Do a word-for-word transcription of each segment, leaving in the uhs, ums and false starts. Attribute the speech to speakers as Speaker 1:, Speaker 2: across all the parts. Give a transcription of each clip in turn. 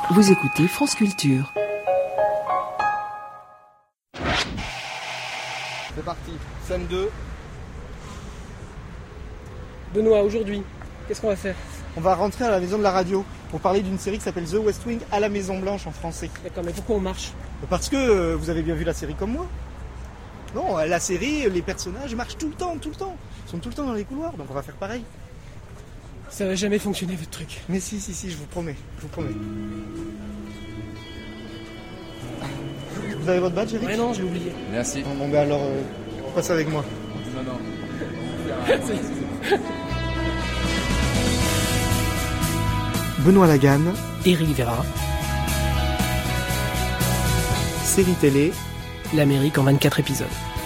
Speaker 1: Vous écoutez France Culture.
Speaker 2: C'est parti, scène deux.
Speaker 3: Benoît, aujourd'hui, qu'est-ce qu'on va faire?
Speaker 2: On va rentrer à la maison de la radio pour parler d'une série qui s'appelle The West Wing à la Maison Blanche en français.
Speaker 3: D'accord, mais pourquoi on marche?
Speaker 2: Parce que euh, vous avez bien vu la série comme moi. Non, la série, les personnages marchent tout le temps, tout le temps. Ils sont tout le temps dans les couloirs, donc on va faire pareil.
Speaker 3: Ça va jamais fonctionner votre truc.
Speaker 2: Mais si, si, si, je vous promets, je vous promets. Vous avez votre badge, Eric?
Speaker 3: Ouais, non, j'ai oublié.
Speaker 4: Merci.
Speaker 2: Bon, ben alors, euh, passez avec moi.
Speaker 4: Non, non.
Speaker 2: Benoît Laganne,
Speaker 3: Éric Vera,
Speaker 2: série télé,
Speaker 3: l'Amérique en vingt-quatre épisodes.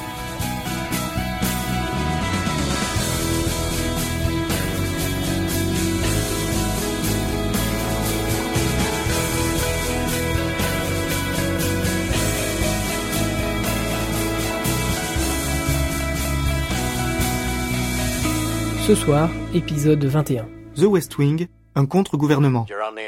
Speaker 3: Ce soir, épisode vingt et un.
Speaker 2: The West Wing, un contre-gouvernement.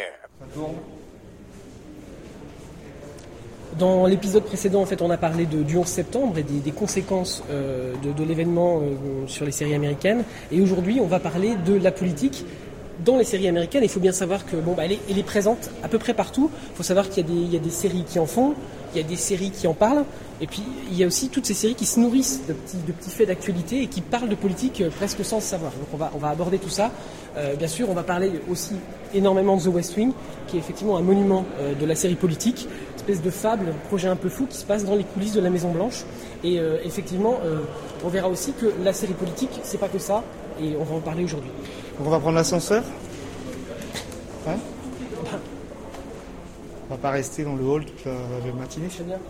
Speaker 3: Dans l'épisode précédent, en fait, on a parlé de, du onze septembre et des, des conséquences euh, de, de l'événement euh, sur les séries américaines. Et aujourd'hui, on va parler de la politique dans les séries américaines. Il faut bien savoir que bon, bah, elle, est, elle est présente à peu près partout. Il faut savoir qu'il y a, des, il y a des séries qui en font, il y a des séries qui en parlent. Et puis, il y a aussi toutes ces séries qui se nourrissent de petits, de petits faits d'actualité et qui parlent de politique euh, presque sans le savoir. Donc, on va, on va aborder tout ça. Euh, bien sûr, on va parler aussi énormément de The West Wing, qui est effectivement un monument euh, de la série politique. Espèce de fable, projet un peu fou qui se passe dans les coulisses de la Maison Blanche. Et euh, effectivement, euh, on verra aussi que la série politique, c'est pas que ça. Et on va en parler aujourd'hui.
Speaker 2: Donc on va prendre l'ascenseur. Hein? On va pas rester dans le hall toute la, la matinée.
Speaker 3: Très bien.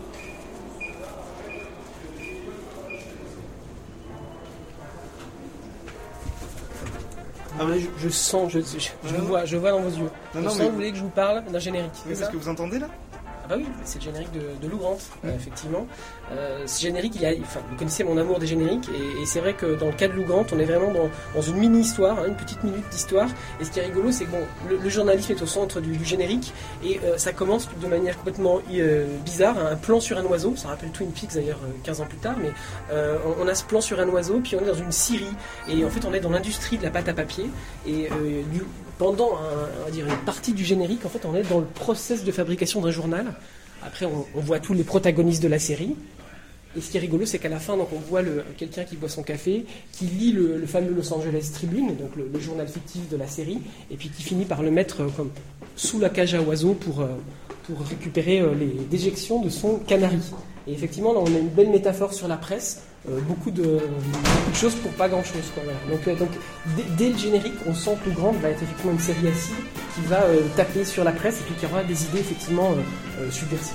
Speaker 3: Ah, là, je, je sens, je, je, je,
Speaker 2: non.
Speaker 3: vois, je vois dans vos yeux.
Speaker 2: Non,
Speaker 3: je
Speaker 2: non,
Speaker 3: sens
Speaker 2: mais...
Speaker 3: que vous voulez que je vous parle d'un générique.
Speaker 2: Oui, c'est ce que vous entendez là?
Speaker 3: Ah bah oui, c'est le générique de, de Lou Grant, euh, effectivement. Euh, ce générique, il y a, enfin, vous connaissez mon amour des génériques, et, et c'est vrai que dans le cas de Lou Grant, on est vraiment dans, dans une mini-histoire, hein, une petite minute d'histoire. Et ce qui est rigolo, c'est que bon, le, le journalisme est au centre du, du générique, et euh, ça commence de manière complètement euh, bizarre, hein, un plan sur un oiseau, ça rappelle Twin Peaks d'ailleurs euh, quinze ans plus tard, mais euh, on, on a ce plan sur un oiseau, puis on est dans une scierie, et en fait on est dans l'industrie de la pâte à papier, et euh, du, pendant un, on va dire une partie du générique, en fait on est dans le process de fabrication d'un journal. Après, on, on voit tous les protagonistes de la série. Et ce qui est rigolo, c'est qu'à la fin, donc, on voit le, quelqu'un qui boit son café, qui lit le, le fameux Los Angeles Tribune, donc le, le journal fictif de la série, et puis qui finit par le mettre euh, comme sous la cage à oiseaux pour, euh, pour récupérer euh, les déjections de son canari. Et effectivement, là, on a une belle métaphore sur la presse, euh, beaucoup, de, beaucoup de choses pour pas grand-chose, quoi, voilà. Donc, euh, donc dès, dès le générique, on sent que Lou Grant va être effectivement une série assise qui va euh, taper sur la presse et puis qui aura des idées effectivement euh, euh, subversives.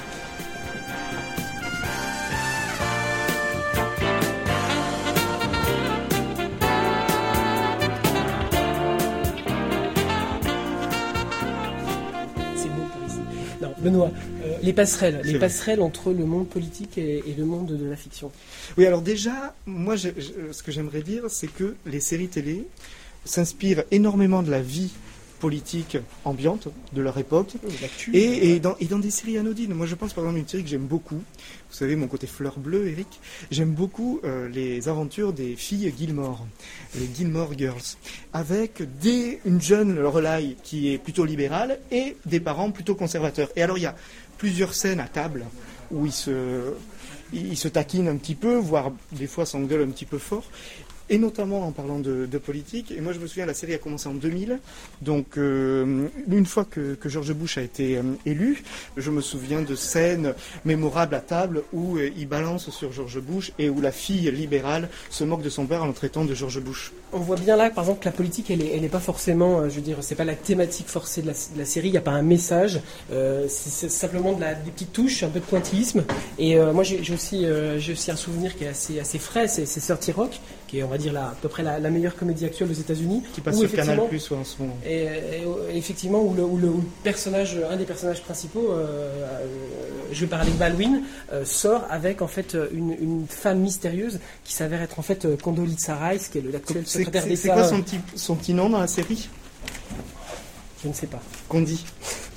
Speaker 3: Benoît, euh, les passerelles, les passerelles entre le monde politique et, et le monde de, de la fiction.
Speaker 2: Oui, alors déjà, moi, je, je, ce que j'aimerais dire, c'est que les séries télé s'inspirent énormément de la vie politique ambiante de leur époque et, et, dans, et dans des séries anodines. Moi, je pense par exemple à une série que j'aime beaucoup. Vous savez, mon côté fleur bleue, Eric. J'aime beaucoup euh, les aventures des filles Gilmore, les Gilmore Girls, avec des, une jeune Lorelai qui est plutôt libérale et des parents plutôt conservateurs. Et alors, il y a plusieurs scènes à table où ils se, ils se taquinent un petit peu, voire des fois s'engueulent un petit peu fort. Et notamment en parlant de, de politique. Et moi, je me souviens, la série a commencé en deux mille. Donc, euh, une fois que, que George Bush a été euh, élu, je me souviens de scènes mémorables à table où euh, il balance sur George Bush et où la fille libérale se moque de son père en le traitant de George Bush.
Speaker 3: On voit bien là, par exemple, que la politique, elle est, elle est pas forcément, euh, je veux dire, c'est pas la thématique forcée de la, de la série. Il n'y a pas un message. Euh, c'est, c'est simplement de la, des petites touches, un peu de pointillisme. Et euh, moi, j'ai, j'ai aussi, euh, j'ai aussi un souvenir qui est assez, assez frais. C'est, c'est thirty Rock, qui est, on va dire, la, à peu près la, la meilleure comédie actuelle aux États-Unis.
Speaker 2: Qui passe sur Canal Plus en ce moment.
Speaker 3: Et, et, et effectivement, où le, où le, où le personnage, un des personnages principaux, euh, euh, joué par Alec Baldwin, euh, sort avec en fait une, une femme mystérieuse qui s'avère être en fait Condoleezza Rice, qui est l'actuel secrétaire
Speaker 2: c'est,
Speaker 3: d'État.
Speaker 2: C'est quoi son petit, son petit nom dans la série?
Speaker 3: Je ne sais pas.
Speaker 2: Condi.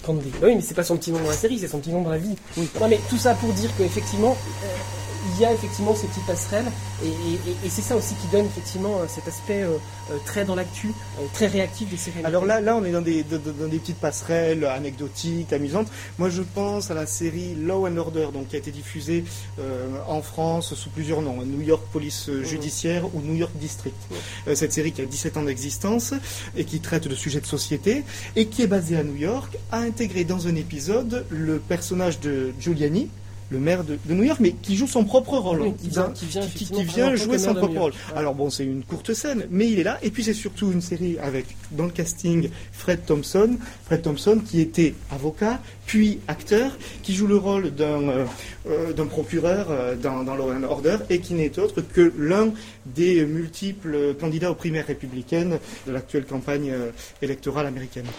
Speaker 3: Candy. Bah oui, mais c'est pas son petit nom dans la série, c'est son petit nom dans la vie. Oui. Non, mais tout ça pour dire qu'effectivement, euh, il y a effectivement ces petites passerelles, et, et, et c'est ça aussi qui donne effectivement cet aspect euh, très dans l'actu, euh, très réactif des séries.
Speaker 2: Alors là, là, on est dans des, dans, dans des petites passerelles anecdotiques, amusantes. Moi, je pense à la série Law and Order, donc qui a été diffusée euh, en France sous plusieurs noms, New York Police Judiciaire mmh. ou New York District. Mmh. Euh, cette série qui a dix-sept ans d'existence et qui traite de sujets de société et qui est basée à New York, a intégré dans un épisode le personnage de Giuliani, le maire de, de New York, mais qui joue son propre rôle,
Speaker 3: oui, qui vient, qui vient,
Speaker 2: qui, qui vient jouer son propre rôle. Ouais. Alors bon, c'est une courte scène, mais il est là. Et puis c'est surtout une série avec, dans le casting, Fred Thompson, Fred Thompson qui était avocat, puis acteur, qui joue le rôle d'un, euh, euh, d'un procureur euh, dans, dans Law and Order, et qui n'est autre que l'un des multiples candidats aux primaires républicaines de l'actuelle campagne euh, électorale américaine.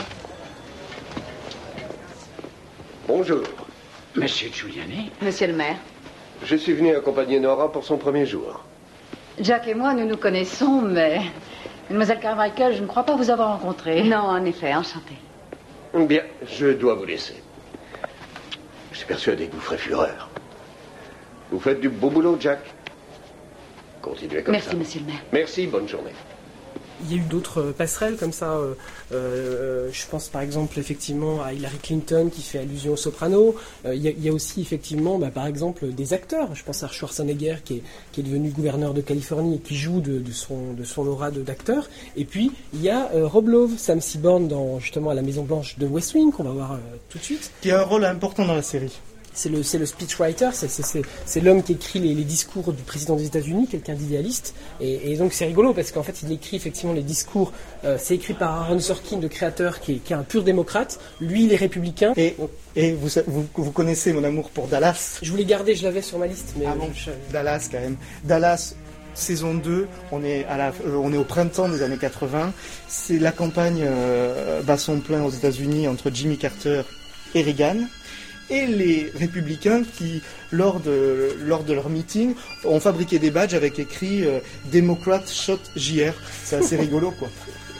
Speaker 4: Bonjour.
Speaker 5: Monsieur Giuliani.
Speaker 6: Monsieur le maire.
Speaker 4: Je suis venu accompagner Nora pour son premier jour.
Speaker 6: Jack et moi, nous nous connaissons, mais... Mademoiselle Carmichael, je ne crois pas vous avoir rencontré. Non, en effet, enchantée.
Speaker 4: Bien, je dois vous laisser. Je suis persuadé que vous ferez fureur. Vous faites du beau boulot, Jack. Continuez comme
Speaker 6: Merci,
Speaker 4: ça.
Speaker 6: Merci, monsieur le maire.
Speaker 4: Merci, bonne journée.
Speaker 3: Il y a eu d'autres passerelles comme ça. Euh, euh, je pense par exemple effectivement à Hillary Clinton qui fait allusion aux Sopranos. Euh, il, y a, il y a aussi effectivement, bah, par exemple, des acteurs. Je pense à Schwarzenegger qui est, qui est devenu gouverneur de Californie et qui joue de, de son, de son aura de, d'acteur. Et puis il y a euh, Rob Lowe, Sam Seaborn dans justement à la Maison Blanche de West Wing qu'on va voir euh, tout de suite.
Speaker 2: Qui a un rôle important dans la série.
Speaker 3: C'est le, c'est le speechwriter, c'est, c'est, c'est, c'est l'homme qui écrit les, les discours du président des États-Unis, quelqu'un d'idéaliste. Et, et donc c'est rigolo parce qu'en fait il écrit effectivement les discours. Euh, c'est écrit par Aaron Sorkin, le créateur, qui est, qui est un pur démocrate. Lui, il est républicain.
Speaker 2: Et, et vous, vous, vous connaissez mon amour pour Dallas.
Speaker 3: Je voulais garder, je l'avais sur ma liste. Mais
Speaker 2: ah bon,
Speaker 3: je...
Speaker 2: Dallas quand même. Dallas. Saison deux, on est, à la, euh, on est au printemps des années quatre-vingts. C'est la campagne euh, bat son plein aux États-Unis entre Jimmy Carter et Reagan. Et les républicains qui, lors de, lors de leur meeting, ont fabriqué des badges avec écrit euh, « Democrat Shot J R ». C'est assez rigolo, quoi.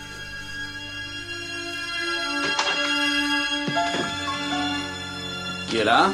Speaker 5: Qui est là ?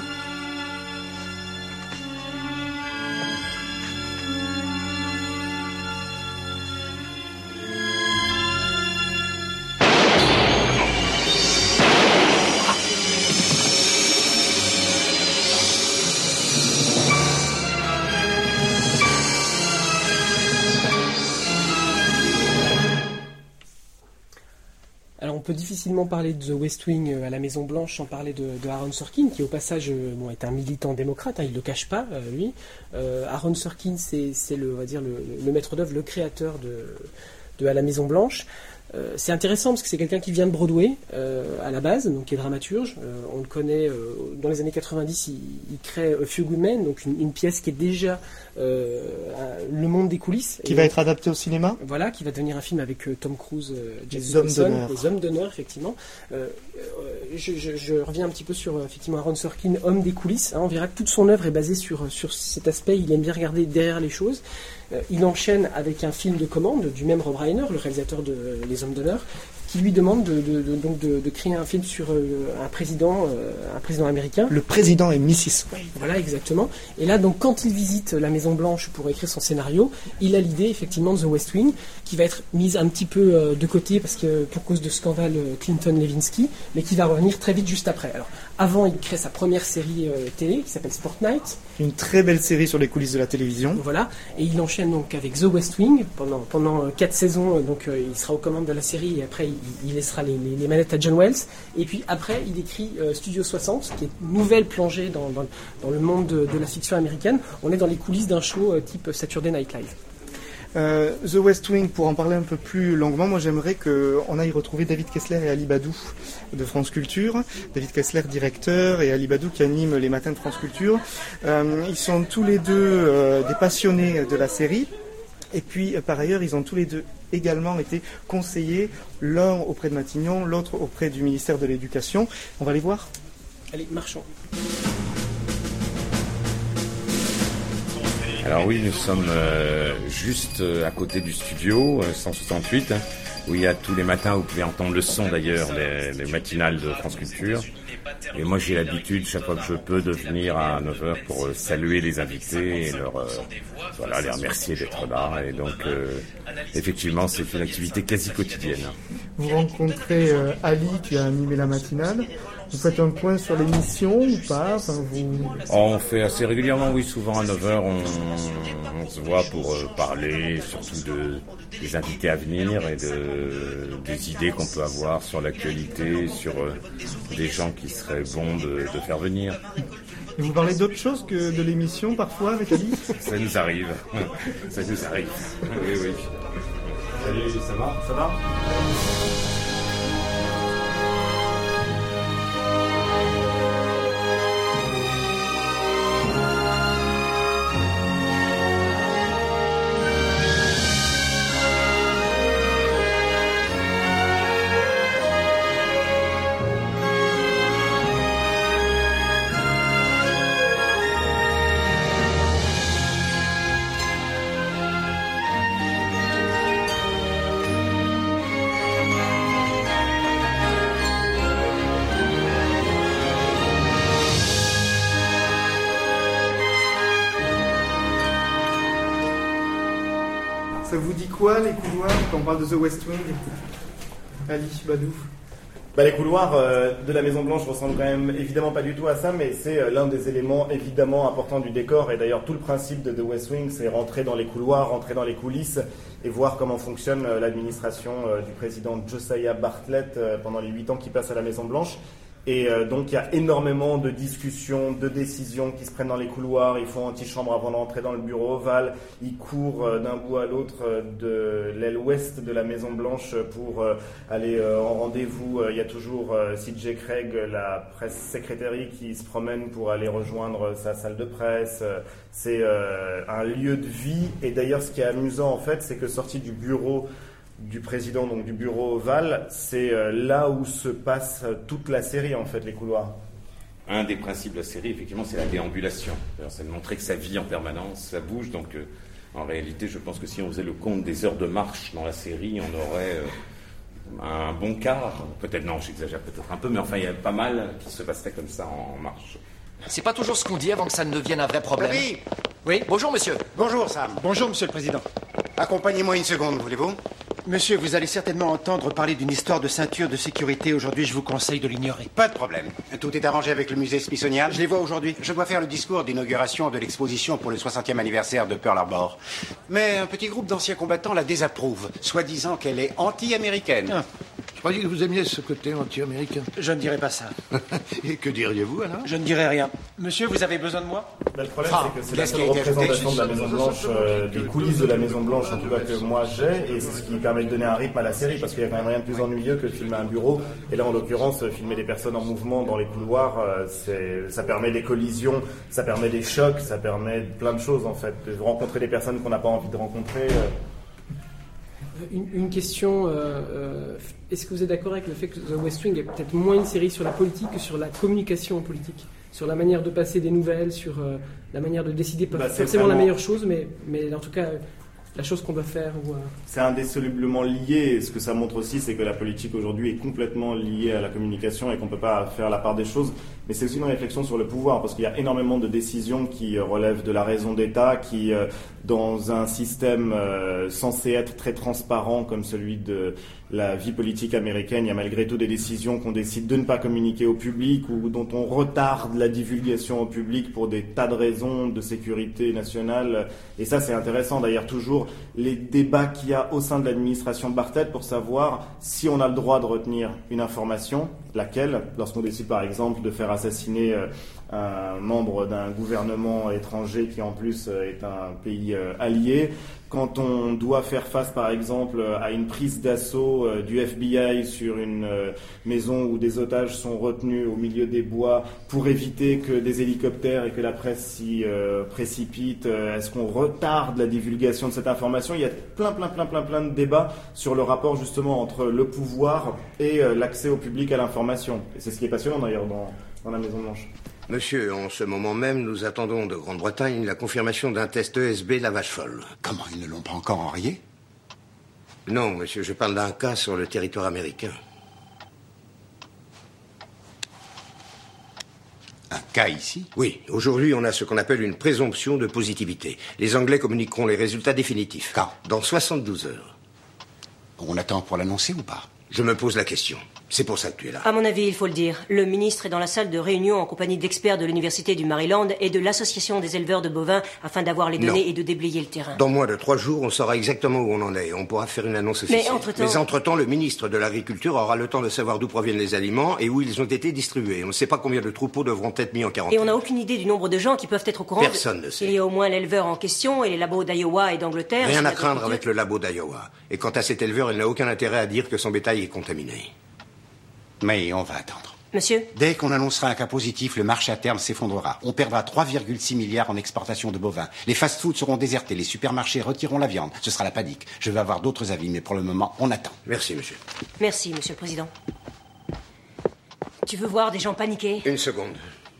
Speaker 3: On peut difficilement parler de The West Wing à la Maison Blanche sans parler de, de Aaron Sorkin, qui au passage bon, est un militant démocrate, hein, il ne le cache pas, euh, lui. Euh, Aaron Sorkin, c'est, c'est le, on va dire, le, le maître d'œuvre, le créateur de, de À la Maison Blanche. Euh, c'est intéressant parce que c'est quelqu'un qui vient de Broadway euh, à la base, donc qui est dramaturge. Euh, on le connaît euh, dans les années quatre-vingt-dix, il, il crée A Few Good Men, donc une, une pièce qui est déjà euh, le monde des coulisses.
Speaker 2: Qui
Speaker 3: et
Speaker 2: va
Speaker 3: donc,
Speaker 2: être adapté au cinéma.
Speaker 3: Voilà, qui va devenir un film avec euh, Tom Cruise, euh,
Speaker 2: Les Hommes d'honneur.
Speaker 3: Les Hommes d'honneur, effectivement. Euh, euh, je, je, je reviens un petit peu sur effectivement Aaron Sorkin, homme des coulisses. Hein, on verra que toute son œuvre est basée sur, sur cet aspect. Il aime bien regarder derrière les choses. Euh, il enchaîne avec un film de commande du même Rob Reiner, le réalisateur de euh, Les Hommes d'honneur, qui lui demande de, de, de, donc de, de créer un film sur euh, un président, euh, un président américain.
Speaker 2: Le président est missus Wade.
Speaker 3: Voilà, exactement. Et là, donc, quand il visite la Maison Blanche pour écrire son scénario, il a l'idée effectivement de The West Wing, qui va être mise un petit peu euh, de côté parce que pour cause de scandale euh, Clinton-Lewinsky, mais qui va revenir très vite juste après. Alors, avant, il crée sa première série euh, télé qui s'appelle Sport Night.
Speaker 2: Une très belle série sur les coulisses de la télévision.
Speaker 3: Voilà, et il enchaîne donc avec The West Wing pendant pendant euh, quatre saisons. Donc, euh, il sera aux commandes de la série et après il, il laissera les, les, les manettes à John Wells. Et puis après, il écrit euh, Studio soixante, qui est une nouvelle plongée dans, dans, dans le monde de, de la fiction américaine. On est dans les coulisses d'un show euh, type Saturday Night Live.
Speaker 2: Euh, The West Wing, pour en parler un peu plus longuement, moi j'aimerais qu'on aille retrouver David Kessler et Ali Badou de France Culture. David Kessler, directeur, et Ali Badou qui anime les matins de France Culture. Euh, ils sont tous les deux euh, des passionnés de la série. Et puis, euh, par ailleurs, ils ont tous les deux également été conseillers, l'un auprès de Matignon, l'autre auprès du ministère de l'Éducation. On va les voir ?
Speaker 3: Allez, marchons.
Speaker 7: Alors oui, nous sommes euh, juste à côté du studio, euh, cent soixante-huit, hein, où il y a tous les matins, vous pouvez entendre le son d'ailleurs, les, les matinales de France Culture. Et moi j'ai l'habitude, chaque fois que je peux, de venir à neuf heures pour euh, saluer les invités et leur, euh, voilà, les remercier d'être là. Et donc euh, effectivement c'est une activité quasi quotidienne.
Speaker 2: Vous rencontrez euh, Ali qui a animé la matinale. Vous faites un point sur l'émission ou pas, enfin, vous...
Speaker 7: On fait assez régulièrement, oui, souvent à neuf heures, on, on se voit pour euh, parler surtout de, des invités à venir et de, des idées qu'on peut avoir sur l'actualité, sur euh, des gens qui seraient bons de, de faire venir.
Speaker 2: Et vous parlez d'autre chose que de l'émission parfois avec Ali ?
Speaker 7: Ça nous arrive, ça nous arrive, oui, oui. Salut, ça va ? Ça va ?
Speaker 2: Ça vous dit quoi, les couloirs, quand on parle de The West Wing ? Ali Badou.
Speaker 8: Bah, les couloirs euh, de la Maison-Blanche ressemblent quand même évidemment pas du tout à ça, mais c'est euh, l'un des éléments évidemment importants du décor. Et d'ailleurs, tout le principe de The West Wing, c'est rentrer dans les couloirs, rentrer dans les coulisses et voir comment fonctionne euh, l'administration euh, du président Josiah Bartlet euh, pendant les huit ans qu'il passe à la Maison-Blanche. Et euh, donc il y a énormément de discussions, de décisions qui se prennent dans les couloirs. Ils font antichambre avant d'entrer dans le bureau ovale. Ils courent euh, d'un bout à l'autre euh, de l'aile ouest de la Maison Blanche pour euh, aller euh, en rendez-vous. Il y a toujours euh, C J Craig, la presse secrétaire, qui se promène pour aller rejoindre sa salle de presse. C'est euh, un lieu de vie. Et d'ailleurs, ce qui est amusant en fait, c'est que sorti du bureau du président, donc du bureau ovale, c'est euh, là où se passe toute la série, en fait, les couloirs.
Speaker 7: Un des principes de la série, effectivement, c'est la déambulation. C'est de montrer que ça vit en permanence, ça bouge. Donc, euh, en réalité, je pense que si on faisait le compte des heures de marche dans la série, on aurait euh, un bon quart. Peut-être, non, j'exagère peut-être un peu, mais enfin, il y a pas mal qui se passerait comme ça en marche.
Speaker 9: C'est pas toujours ce qu'on dit avant que ça ne devienne un vrai problème.
Speaker 10: Oui.
Speaker 9: Oui, bonjour, monsieur.
Speaker 10: Bonjour, Sam.
Speaker 11: Bonjour, monsieur le président.
Speaker 10: Accompagnez-moi une seconde, voulez-vous ?
Speaker 11: Monsieur, vous allez certainement entendre parler d'une histoire de ceinture de sécurité. Aujourd'hui, je vous conseille de l'ignorer.
Speaker 10: Pas de problème. Tout est arrangé avec le musée Smithsonian.
Speaker 11: Je les vois aujourd'hui.
Speaker 10: Je dois faire le discours d'inauguration de l'exposition pour le soixantième anniversaire de Pearl Harbor. Mais un petit groupe d'anciens combattants la désapprouve, soi-disant qu'elle est anti-américaine.
Speaker 12: Ah. Je croyais que vous aimiez ce côté anti-américain.
Speaker 11: Je ne dirais pas ça.
Speaker 12: Et que diriez-vous alors ?
Speaker 11: Je ne dirais rien. Monsieur, vous avez besoin de moi ?
Speaker 8: Ben, le problème, ah, c'est que c'est la seule représentation de la Maison-Blanche, euh, des coulisses de la Maison-Blanche, en tout cas que moi j'ai, et c'est ce qui permet de donner un rythme à la série, parce qu'il y a quand même rien de plus ennuyeux que de filmer un bureau. Et là, en l'occurrence, filmer des personnes en mouvement dans les couloirs, euh, c'est, ça permet des collisions, ça permet des chocs, ça permet plein de choses en fait. De rencontrer des personnes qu'on n'a pas envie de rencontrer. Euh,
Speaker 3: Une, une question, euh, euh, est-ce que vous êtes d'accord avec le fait que The West Wing est peut-être moins une série sur la politique que sur la communication politique, sur la manière de passer des nouvelles, sur euh, la manière de décider, pas bah, forcément vraiment la meilleure chose, mais, mais en tout cas euh, la chose qu'on doit faire ou, euh...
Speaker 8: C'est indissolublement lié, et ce que ça montre aussi, c'est que la politique aujourd'hui est complètement liée à la communication et qu'on ne peut pas faire la part des choses. Mais c'est aussi une réflexion sur le pouvoir, parce qu'il y a énormément de décisions qui relèvent de la raison d'État, qui, dans un système censé être très transparent comme celui de la vie politique américaine, il y a malgré tout des décisions qu'on décide de ne pas communiquer au public ou dont on retarde la divulgation au public pour des tas de raisons de sécurité nationale. Et ça, c'est intéressant. D'ailleurs, toujours les débats qu'il y a au sein de l'administration Bartlet pour savoir si on a le droit de retenir une information, laquelle, lorsqu'on décide par exemple de faire assassiner un membre d'un gouvernement étranger qui en plus est un pays allié, quand on doit faire face par exemple à une prise d'assaut du F B I sur une maison où des otages sont retenus au milieu des bois pour éviter que des hélicoptères et que la presse s'y précipite, est-ce qu'on retarde la divulgation de cette information ? Il y a plein plein plein plein plein de débats sur le rapport justement entre le pouvoir et l'accès au public à l'information. Et c'est ce qui est passionnant d'ailleurs dans, dans la Maison-Blanche.
Speaker 10: Monsieur, en ce moment même, nous attendons de Grande-Bretagne la confirmation d'un test E S B lavage folle.
Speaker 13: Comment, ils ne l'ont pas encore enrayé ?
Speaker 10: Non, monsieur, je parle d'un cas sur le territoire américain. Un cas ici? Oui. Aujourd'hui, on a ce qu'on appelle une présomption de positivité. Les Anglais communiqueront les résultats définitifs.
Speaker 11: Quand?
Speaker 10: Dans soixante-douze heures.
Speaker 11: On attend pour l'annoncer ou pas?
Speaker 10: Je me pose la question. C'est pour ça que tu es là.
Speaker 13: À mon avis, il faut le dire, le ministre est dans la salle de réunion en compagnie d'experts de l'Université du Maryland et de l'Association des éleveurs de bovins afin d'avoir les données
Speaker 10: Non.
Speaker 13: et de déblayer le terrain.
Speaker 10: Dans moins de trois jours, on saura exactement où on en est. On pourra faire une annonce officielle.
Speaker 13: Mais entre-temps...
Speaker 10: Mais entre-temps, le ministre de l'Agriculture aura le temps de savoir d'où proviennent les aliments et où ils ont été distribués. On ne sait pas combien de troupeaux devront être mis en quarantaine.
Speaker 13: Et on n'a aucune idée du nombre de gens qui peuvent être au courant.
Speaker 10: Personne
Speaker 13: de...
Speaker 10: ne sait.
Speaker 13: Il y a au moins l'éleveur en question et les labos d'Iowa et d'Angleterre.
Speaker 10: Rien à craindre avec le labo d'Iowa. Et quant à cet éleveur, il n'a aucun intérêt à dire que son bétail est contaminé.
Speaker 11: Mais on va attendre.
Speaker 13: Monsieur?
Speaker 11: Dès qu'on annoncera un cas positif, le marché à terme s'effondrera. On perdra trois virgule six milliards en exportation de bovins. Les fast-foods seront désertés, les supermarchés retireront la viande. Ce sera la panique. Je vais avoir d'autres avis, mais pour le moment, on attend.
Speaker 10: Merci, monsieur.
Speaker 13: Merci, monsieur le président. Tu veux voir des gens paniquer?
Speaker 10: Une seconde.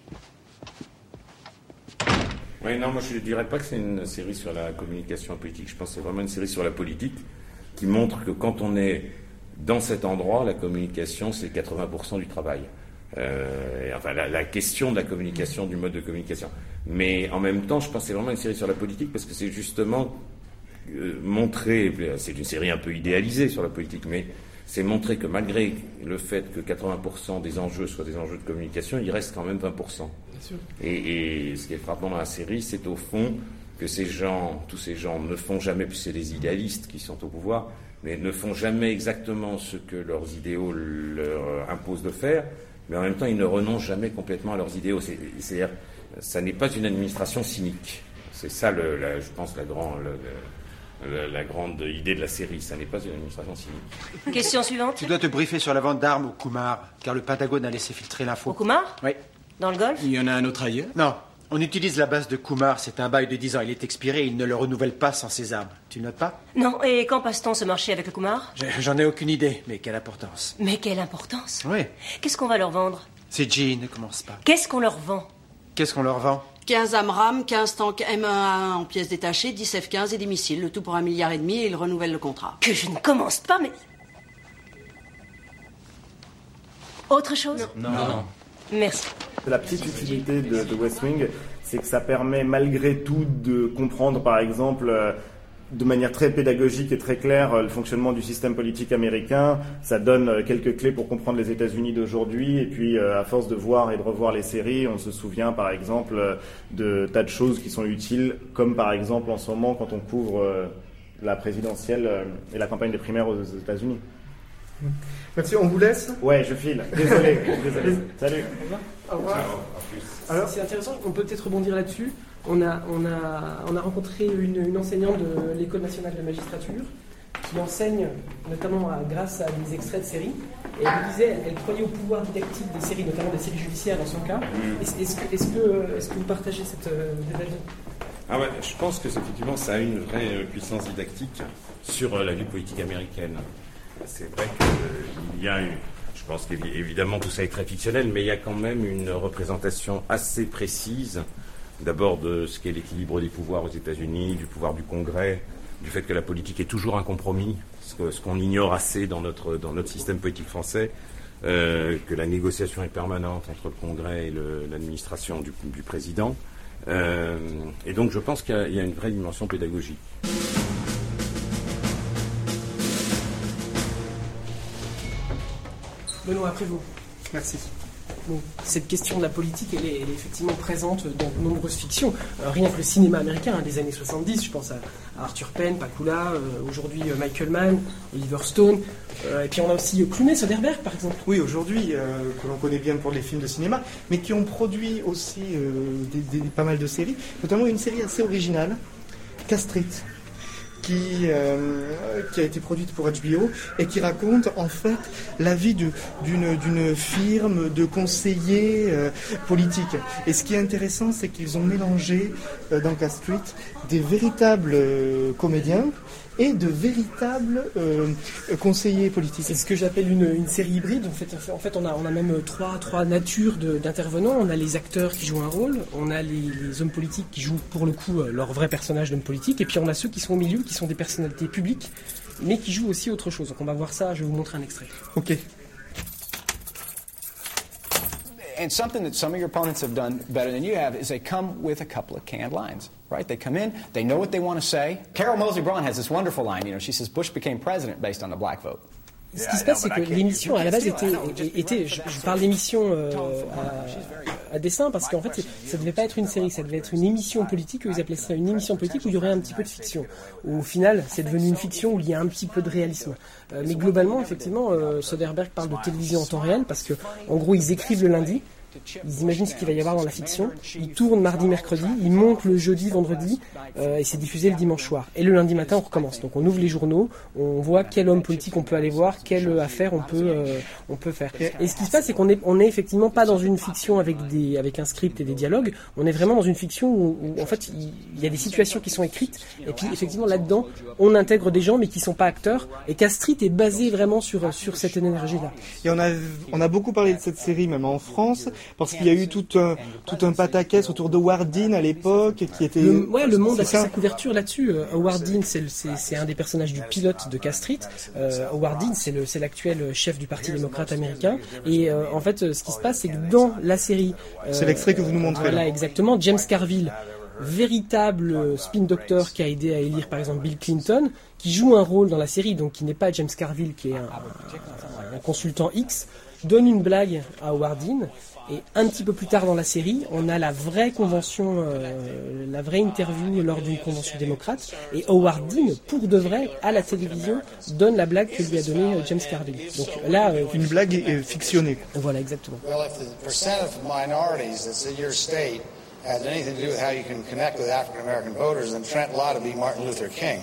Speaker 7: Oui, non, moi je ne dirais pas que c'est une série sur la communication politique. Je pense que c'est vraiment une série sur la politique qui montre que quand on est dans cet endroit, la communication, c'est quatre-vingts pour cent du travail. Euh, enfin, la, la question de la communication, du mode de communication. Mais en même temps, je pense que c'est vraiment une série sur la politique parce que c'est justement euh, montrer, c'est une série un peu idéalisée sur la politique, mais c'est montrer que malgré le fait que quatre-vingts pour cent des enjeux soient des enjeux de communication, il reste quand même vingt pour cent.
Speaker 3: Bien sûr.
Speaker 7: Et, et ce qui est frappant dans la série, c'est au fond que ces gens, tous ces gens ne font jamais, puis c'est des idéalistes qui sont au pouvoir, mais ne font jamais exactement ce que leurs idéaux leur imposent de faire, mais en même temps, ils ne renoncent jamais complètement à leurs idéaux. C'est, c'est-à-dire, ça n'est pas une administration cynique. C'est ça, le, la, je pense, la, grand, le, le, la grande idée de la série. Ça n'est pas une administration cynique.
Speaker 13: Question suivante.
Speaker 11: Tu dois te briefer sur la vente d'armes au Kumar, car le Pentagone a laissé filtrer l'info.
Speaker 13: Au Kumar?
Speaker 11: Oui.
Speaker 13: Dans le Golfe?
Speaker 11: Il y en a un autre ailleurs? Non. On utilise la base de Kumar, c'est un bail de dix ans. Il est expiré et il ne le renouvelle pas sans ses armes. Tu notes pas?
Speaker 13: Non, et quand passe-t-on ce marché avec le Kumar?
Speaker 11: J'en ai aucune idée, mais quelle importance.
Speaker 13: Mais quelle importance?
Speaker 11: Oui.
Speaker 13: Qu'est-ce qu'on va leur vendre?
Speaker 11: C'est Jean, ne commence pas.
Speaker 13: Qu'est-ce qu'on leur vend?
Speaker 11: Qu'est-ce qu'on leur vend?
Speaker 14: quinze AMRAAM, quinze tanks M un A un en pièces détachées, dix F quinze et des missiles, le tout pour un milliard et demi et ils renouvellent le contrat.
Speaker 13: Que je ne commence pas, mais... Autre chose?
Speaker 8: Non. non. non.
Speaker 13: Merci.
Speaker 8: La petite utilité de, de West Wing, c'est que ça permet malgré tout de comprendre, par exemple, euh, de manière très pédagogique et très claire, euh, le fonctionnement du système politique américain. Ça donne euh, quelques clés pour comprendre les États-Unis d'aujourd'hui. Et puis, euh, à force de voir et de revoir les séries, on se souvient, par exemple, euh, de tas de choses qui sont utiles, comme par exemple en ce moment quand on couvre euh, la présidentielle euh, et la campagne des primaires aux États-Unis.
Speaker 2: Merci, on vous laisse.
Speaker 8: Ouais, je file. Désolé. Désolé. Salut.
Speaker 3: Au revoir. Alors, c'est intéressant, on peut peut-être rebondir là-dessus. On a, on a, on a rencontré une, une enseignante de l'École nationale de la magistrature qui enseigne notamment à, grâce à des extraits de séries. Et elle nous disait, elle croyait au pouvoir didactique des séries, notamment des séries judiciaires dans son cas. Est-ce, est-ce, que, est-ce, que, est-ce que vous partagez cette euh, avis?
Speaker 7: Ah ouais, je pense que effectivement ça a une vraie puissance didactique sur euh, la vie politique américaine. C'est vrai qu'il y a une... Je pense qu'évidemment tout ça est très fictionnel, mais il y a quand même une représentation assez précise, d'abord de ce qu'est l'équilibre des pouvoirs aux États-Unis, du pouvoir du Congrès, du fait que la politique est toujours un compromis, ce, que, ce qu'on ignore assez dans notre, dans notre système politique français, euh, que la négociation est permanente entre le Congrès et le, l'administration du, du président. Euh, et donc je pense qu'il y a, il y a une vraie dimension pédagogique.
Speaker 3: Benoît, après vous.
Speaker 2: Merci.
Speaker 3: Bon, cette question de la politique, elle est, elle est effectivement présente dans de nombreuses fictions. Euh, rien que le cinéma américain hein, des années soixante-dix, je pense à, à Arthur Penn, Pakula, euh, aujourd'hui euh, Michael Mann, Oliver Stone, euh, et puis on a aussi euh, Clooney, Soderbergh par exemple.
Speaker 2: Oui, aujourd'hui, euh, que l'on connaît bien pour les films de cinéma, mais qui ont produit aussi euh, des, des, pas mal de séries, notamment une série assez originale, Castrate. Qui, euh, qui a été produite pour H B O et qui raconte en fait la vie de, d'une, d'une firme de conseillers euh, politiques. Et ce qui est intéressant, c'est qu'ils ont mélangé euh, dans Castrate des véritables euh, comédiens et de véritables euh, conseillers politiques.
Speaker 3: C'est ce que j'appelle une, une série hybride. En fait, en fait on, a, on a même trois, trois natures de, d'intervenants. On a les acteurs qui jouent un rôle, on a les, les hommes politiques qui jouent pour le coup leur vrai personnage d'homme politique, et puis on a ceux qui sont au milieu, qui sont des personnalités publiques, mais qui joue aussi autre chose. Donc on va voir ça, je vais vous montrer un extrait.
Speaker 2: Ok.
Speaker 15: And something that some of your opponents have done better than you have is they come with a couple of canned lines, right? They come in, they know what they want to say. Carol Moseley Braun has this wonderful line, you know, she says Bush became president based on the black vote.
Speaker 3: Ce qui se passe, c'est que l'émission, à la base, était, était je, je parle d'émission euh, à, à dessein, parce qu'en fait, ça devait pas être une série, ça devait être une émission politique, ils appelaient ça une émission politique où il y aurait un petit peu de fiction. Au final, c'est devenu une fiction où il y a un petit peu de réalisme. Euh, mais globalement, effectivement, euh, Soderbergh parle de télévision en temps réel, parce que, en gros, ils écrivent le lundi, ils imaginent ce qu'il va y avoir dans la fiction, ils tournent mardi, mercredi, ils montent le jeudi, vendredi, euh, et c'est diffusé le dimanche soir. Et le lundi matin, on recommence. Donc on ouvre les journaux, on voit quel homme politique on peut aller voir, quelle affaire on peut, euh, on peut faire. Et ce qui se passe, c'est qu'on est, on est effectivement pas dans une fiction avec des, avec un script et des dialogues. On est vraiment dans une fiction où, où en fait, il y a des situations qui sont écrites, et puis effectivement là-dedans, on intègre des gens mais qui sont pas acteurs. Et Castrit est basé vraiment sur sur cette énergie-là.
Speaker 2: Et on a, on a beaucoup parlé de cette série, même en France. Parce qu'il y a eu tout un, tout un pataquès autour de Howard Dean à l'époque qui était...
Speaker 3: Le, ouais, le monde a fait sa couverture là-dessus. Euh, Howard Dean, c'est, c'est, c'est un des personnages du pilote de Castrit. Euh, Howard Dean, c'est, le, c'est l'actuel chef du Parti démocrate américain. Et euh, en fait, ce qui se passe, c'est que dans la série... Euh,
Speaker 2: c'est l'extrait que vous nous montrez.
Speaker 3: Voilà, exactement. James Carville, véritable spin doctor qui a aidé à élire par exemple Bill Clinton, qui joue un rôle dans la série, donc qui n'est pas James Carville, qui est un, un, un consultant X, donne une blague à Howard Dean. Et un petit peu plus tard dans la série, on a la vraie convention, euh, la vraie interview lors d'une convention démocrate. Et Howard Dean, pour de vrai, à la télévision, donne la blague que lui a donnée euh, James Carville. Donc là, euh,
Speaker 2: une blague est fictionnée.
Speaker 3: Voilà, exactement.
Speaker 16: Well, if the percent of minorities that's in your state has anything to do with how you can connect with African American voters, then Trent Lott would be Martin Luther King.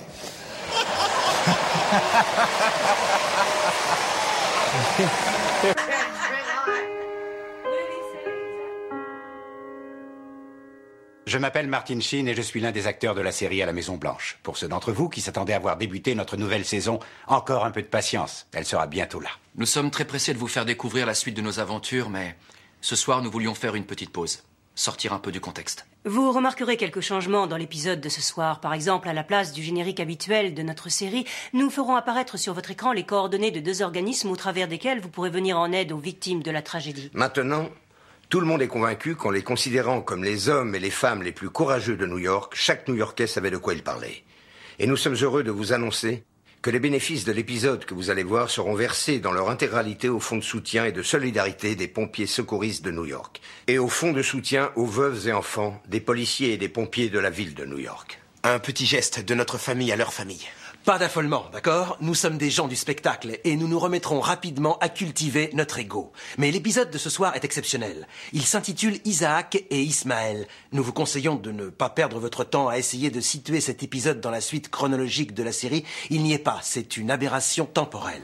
Speaker 11: Je m'appelle Martin Sheen et je suis l'un des acteurs de la série à la Maison Blanche. Pour ceux d'entre vous qui s'attendaient à voir débuter notre nouvelle saison, encore un peu de patience. Elle sera bientôt là.
Speaker 9: Nous sommes très pressés de vous faire découvrir la suite de nos aventures, mais ce soir, nous voulions faire une petite pause. Sortir un peu du contexte.
Speaker 13: Vous remarquerez quelques changements dans l'épisode de ce soir. Par exemple, à la place du générique habituel de notre série, nous ferons apparaître sur votre écran les coordonnées de deux organismes au travers desquels vous pourrez venir en aide aux victimes de la tragédie.
Speaker 4: Maintenant, tout le monde est convaincu qu'en les considérant comme les hommes et les femmes les plus courageux de New York, chaque New-Yorkais savait de quoi il parlait. Et nous sommes heureux de vous annoncer que les bénéfices de l'épisode que vous allez voir seront versés dans leur intégralité au fonds de soutien et de solidarité des pompiers secouristes de New York et au fonds de soutien aux veuves et enfants des policiers et des pompiers de la ville de New York.
Speaker 17: Un petit geste de notre famille à leur famille. Pas d'affolement, d'accord? Nous sommes des gens du spectacle et nous nous remettrons rapidement à cultiver notre ego. Mais l'épisode de ce soir est exceptionnel. Il s'intitule Isaac et Ismaël. Nous vous conseillons de ne pas perdre votre temps à essayer de situer cet épisode dans la suite chronologique de la série. Il n'y est pas, c'est une aberration temporelle.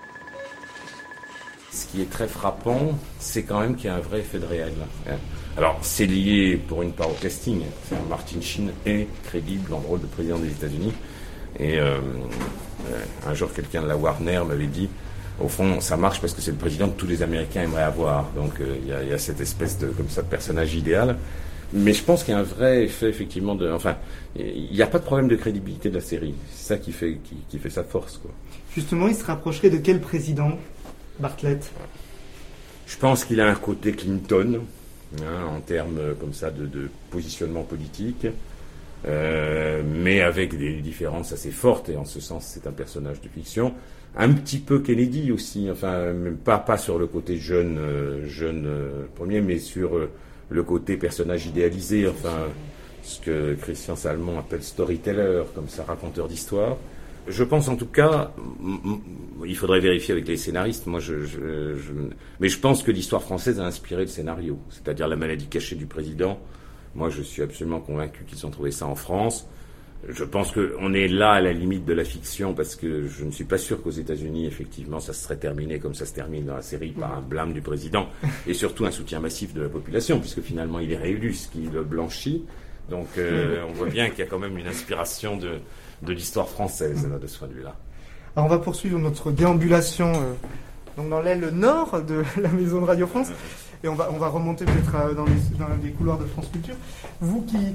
Speaker 7: Ce qui est très frappant, c'est quand même qu'il y a un vrai effet de réel. Alors, c'est lié pour une part au casting. Martin Sheen est crédible dans le rôle de président des États-Unis. Et euh, un jour, quelqu'un de la Warner m'avait dit, au fond, ça marche parce que c'est le président que tous les Américains aimeraient avoir. Donc, il euh, y, y a cette espèce de, comme ça, de personnage idéal. Mais je pense qu'il y a un vrai effet, effectivement, de... Enfin, il n'y a pas de problème de crédibilité de la série. C'est ça qui fait, qui, qui fait sa force, quoi.
Speaker 2: Justement, il se rapprocherait de quel président, Bartlett?
Speaker 7: Je pense qu'il a un côté Clinton, hein, en termes, comme ça, de, de positionnement politique. Euh, mais avec des différences assez fortes, et en ce sens c'est un personnage de fiction, un petit peu Kennedy aussi, enfin même pas pas sur le côté jeune euh, jeune euh, premier, mais sur euh, le côté personnage idéalisé, enfin ce que Christian Salmon appelle storyteller, comme ça, raconteur d'histoire. Je pense en tout cas, m- m- il faudrait vérifier avec les scénaristes, moi je, je, je mais je pense que l'histoire française a inspiré le scénario, c'est-à-dire La maladie cachée du président. Moi, je suis absolument convaincu qu'ils ont trouvé ça en France. Je pense qu'on est là à la limite de la fiction parce que je ne suis pas sûr qu'aux États-Unis, effectivement, ça se serait terminé comme ça se termine dans la série par un blâme du président et surtout un soutien massif de la population puisque finalement il est réélu, ce qui le blanchit. Donc euh, on voit bien qu'il y a quand même une inspiration de, de l'histoire française là, de ce point de vue-là.
Speaker 2: Alors on va poursuivre notre déambulation euh, donc dans l'aile nord de la maison de Radio France. Et on va, on va remonter peut-être dans les, dans les couloirs de France Culture. Vous qui,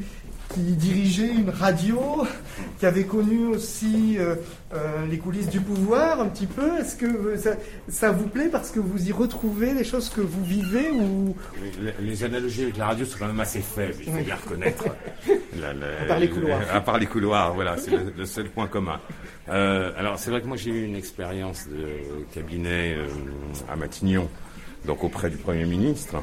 Speaker 2: qui dirigeait une radio, qui avait connu aussi euh, euh, les coulisses du pouvoir un petit peu. Est-ce que ça, ça vous plaît parce que vous y retrouvez les choses que vous vivez ou...
Speaker 7: les, les analogies avec la radio sont quand même assez faibles, il faut bien reconnaître. La, la,
Speaker 2: à part les couloirs.
Speaker 7: À part les couloirs, voilà, c'est le, le seul point commun. Euh, alors c'est vrai que moi j'ai eu une expérience de cabinet euh, à Matignon, donc auprès du Premier ministre.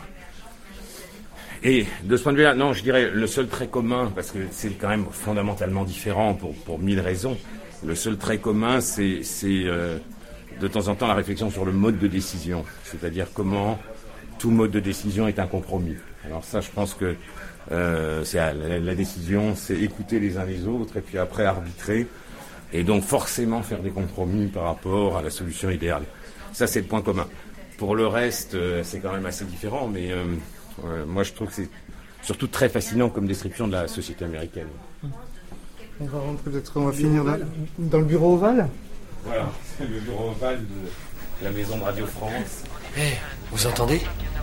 Speaker 7: Et de ce point de vue-là, non, je dirais le seul trait commun, parce que c'est quand même fondamentalement différent pour, pour mille raisons, le seul trait commun, c'est, c'est euh, de temps en temps la réflexion sur le mode de décision, c'est-à-dire comment tout mode de décision est un compromis. Alors ça, je pense que euh, c'est la, la décision, c'est écouter les uns les autres et puis après arbitrer, et donc forcément faire des compromis par rapport à la solution idéale. Ça, c'est le point commun. Pour le reste, euh, c'est quand même assez différent, mais... Euh, Euh, moi, je trouve que c'est surtout très fascinant comme description de la société américaine.
Speaker 2: On va rentrer, peut-être, on va finir là, dans le bureau ovale.
Speaker 7: Voilà, c'est le bureau ovale de la maison de Radio France.
Speaker 17: Hey, vous entendez?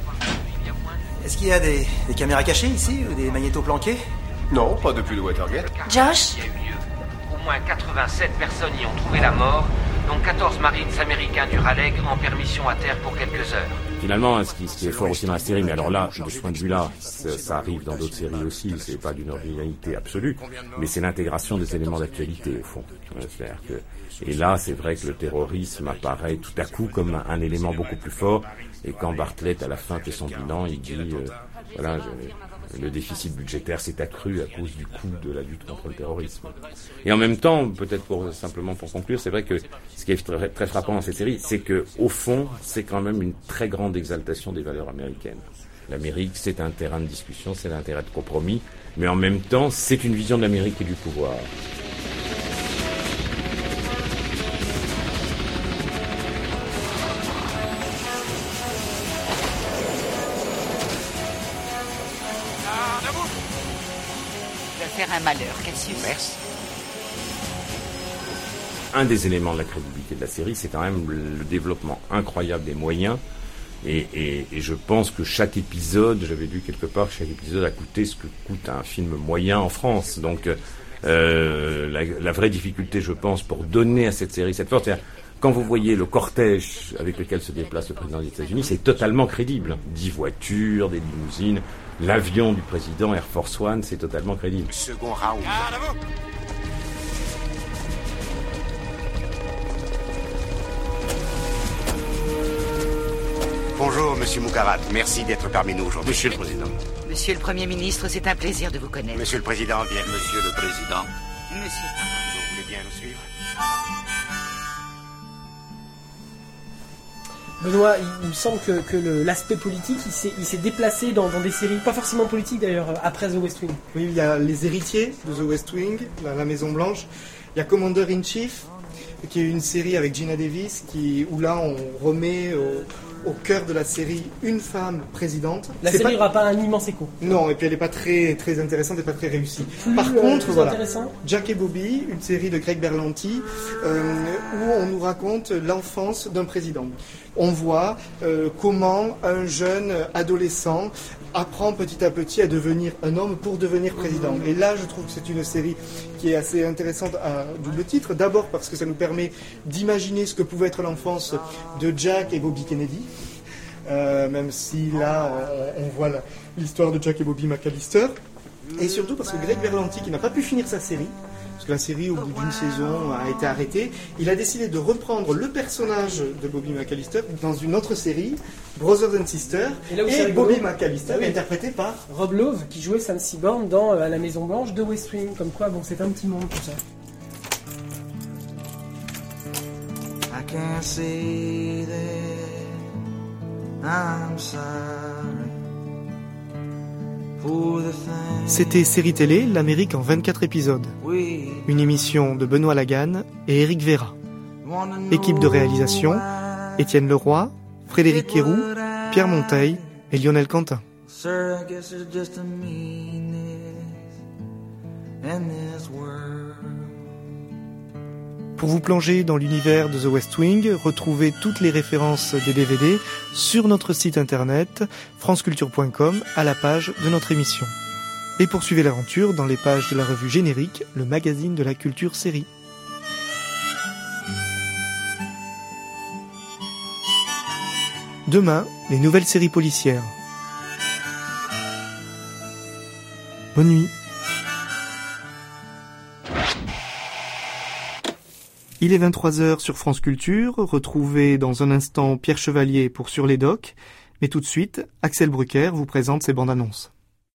Speaker 17: Est-ce qu'il y a des, des caméras cachées ici ou des magnétos planqués?
Speaker 12: Non, pas depuis le Watergate.
Speaker 13: Josh?
Speaker 18: Il y a eu lieu. Au moins quatre-vingt-sept personnes y ont trouvé la mort, dont quatorze Marines américains du Raleigh en permission à terre pour quelques heures.
Speaker 7: Finalement, ce qui, ce qui est fort aussi dans la série, mais alors là, de ce point de vue-là, ça, ça arrive dans d'autres séries aussi, c'est pas d'une originalité absolue, mais c'est l'intégration des éléments d'actualité, au fond. C'est-à-dire que, et là, c'est vrai que le terrorisme apparaît tout à coup comme un, un élément beaucoup plus fort, et quand Bartlett, à la fin, fait son bilan, il dit, euh, voilà, je, le déficit budgétaire s'est accru à cause du coût de la lutte contre le terrorisme. Et en même temps, peut-être pour, simplement pour conclure, c'est vrai que ce qui est très, très frappant dans cette série, c'est que, au fond, c'est quand même une très grande exaltation des valeurs américaines. L'Amérique, c'est un terrain de discussion, c'est un terrain de compromis, mais en même temps, c'est une vision de l'Amérique et du pouvoir.
Speaker 6: Un malheur, Cassius.
Speaker 10: Merci.
Speaker 7: Un des éléments de la crédibilité de la série, c'est quand même le développement incroyable des moyens. Et, et, et je pense que chaque épisode, j'avais lu quelque part que chaque épisode a coûté ce que coûte un film moyen en France. Donc euh, la, la vraie difficulté, je pense, pour donner à cette série cette force, c'est quand vous voyez le cortège avec lequel se déplace le président des États-Unis, c'est totalement crédible. Dix voitures, des limousines, l'avion du président Air Force One, c'est totalement crédible.
Speaker 10: Second round. Bonjour, Monsieur Moukarat. Merci d'être parmi nous aujourd'hui.
Speaker 12: Monsieur le Président.
Speaker 6: Monsieur le Premier ministre, c'est un plaisir de vous connaître.
Speaker 10: Monsieur le Président, bien.
Speaker 12: Monsieur le Président.
Speaker 6: Monsieur.
Speaker 10: Vous voulez bien nous suivre?
Speaker 3: Benoît, il me semble que, que le, l'aspect politique, il s'est, il s'est déplacé dans, dans des séries, pas forcément politiques d'ailleurs, après The West Wing.
Speaker 2: Oui, il y a Les Héritiers de The West Wing, la, la Maison Blanche. Il y a Commander in Chief, qui est une série avec Gina Davis, qui, où là on remet au, au cœur de la série une femme présidente.
Speaker 3: La
Speaker 2: C'est
Speaker 3: série
Speaker 2: pas...
Speaker 3: n'aura pas un immense écho.
Speaker 2: Non, et puis elle n'est pas très, très intéressante et pas très réussie.
Speaker 3: Plus,
Speaker 2: Par
Speaker 3: euh,
Speaker 2: contre,
Speaker 3: plus
Speaker 2: voilà,
Speaker 3: intéressant.
Speaker 2: Jack et Bobby, une série de Greg Berlanti, euh, où on nous raconte l'enfance d'un président. On voit euh, comment un jeune adolescent apprend petit à petit à devenir un homme pour devenir président. Et là, je trouve que c'est une série qui est assez intéressante à double titre. D'abord parce que ça nous permet d'imaginer ce que pouvait être l'enfance de Jack et Bobby Kennedy. Euh, même si là, on, on voit la, l'histoire de Jack et Bobby McAllister. Et surtout parce que Greg Berlanti, qui n'a pas pu finir sa série, parce que la série, au bout d'une saison, a été arrêtée, il a décidé de reprendre le personnage de Bobby McAllister dans une autre série, Brothers and Sisters, et, là où et Bobby McAllister, oui, interprété par
Speaker 3: Rob Lowe, qui jouait Sam Seaborn dans euh, À la Maison Blanche de West Wing. Comme quoi, bon, c'est un petit monde tout ça.
Speaker 19: I can't say that I'm sorry.
Speaker 2: C'était Série Télé, l'Amérique en vingt-quatre épisodes. Une émission de Benoît Laganne et Éric Véra. Équipe de réalisation, Étienne Leroy, Frédéric Quéroux, Pierre Monteil et Lionel Quentin.
Speaker 19: Sir, I guess there's just a meanness in this world.
Speaker 2: Pour vous plonger dans l'univers de The West Wing, retrouvez toutes les références des D V D sur notre site internet franceculture point com à la page de notre émission. Et poursuivez l'aventure dans les pages de la revue Générique, le magazine de la culture série. Demain, les nouvelles séries policières. Bonne nuit. Il est vingt-trois heures sur France Culture. Retrouvez dans un instant Pierre Chevalier pour Sur les Docs. Mais tout de suite, Axel Brucker vous présente ses bandes annonces.